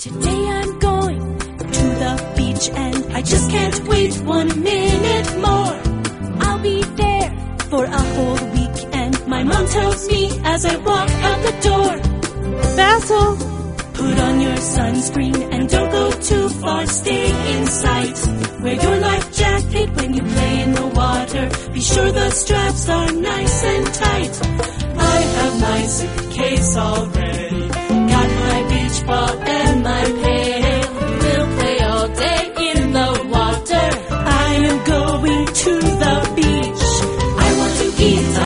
Today I'm going to the beach and I just can't wait 1 minute more. I'll be there for a whole week and my mom tells me as I walk out the door, Basil! put on your sunscreen and don't go too far, stay in sight. Wear your life jacket when you play in the water, be sure the straps are nice and tight. I have my suitcase all ready.